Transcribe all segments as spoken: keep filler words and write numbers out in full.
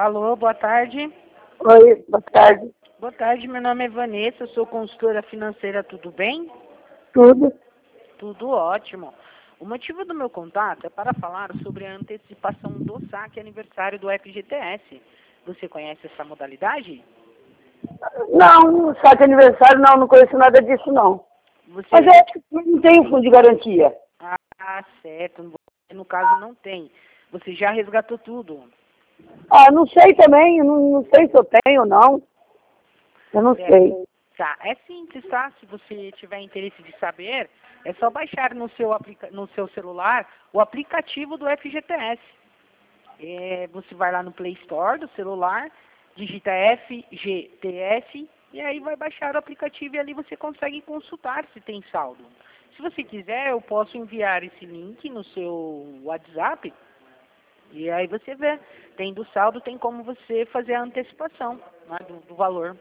Alô, boa tarde. Oi, boa tarde. Boa tarde, meu nome é Vanessa, eu sou consultora financeira, tudo bem? Tudo? Tudo ótimo. O motivo do meu contato é para falar sobre a antecipação do saque aniversário do F G T S. Você conhece essa modalidade? Não, saque aniversário não, não conheço nada disso não. Você... Mas eu acho que não tem fundo de garantia. Ah, certo. Você, no caso, não tem. Você já resgatou tudo. Ah, não sei também, eu não, não sei se eu tenho ou não. Eu não Certo. sei. Tá, é simples, tá? Se você tiver interesse de saber, é só baixar no seu, aplica no seu celular o aplicativo do F G T S. É, você vai lá no Play Store do celular, digita F G T S e aí vai baixar o aplicativo e ali você consegue consultar se tem saldo. Se você quiser, eu posso enviar esse link no seu WhatsApp e aí você vê. Tendo saldo, tem como você fazer a antecipação, né, do, do valor.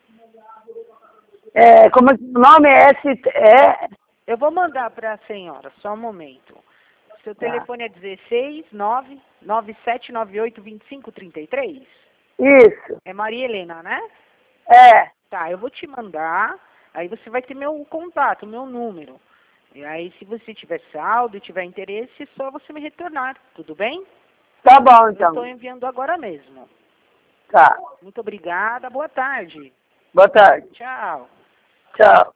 É, como é que o nome é S... É... Eu vou mandar para a senhora, só um momento. Seu Tá. telefone é dezesseis, nove, nove sete nove oito, dois cinco três três? Isso. É Maria Helena, né? É. Tá, eu vou te mandar, aí você vai ter meu contato, meu número. E aí, se você tiver saldo e tiver interesse, é só você me retornar, tudo bem? Tá bom, Eu estou então. enviando agora mesmo. Tá. Muito obrigada, boa tarde. Boa tarde. Tchau. Tchau.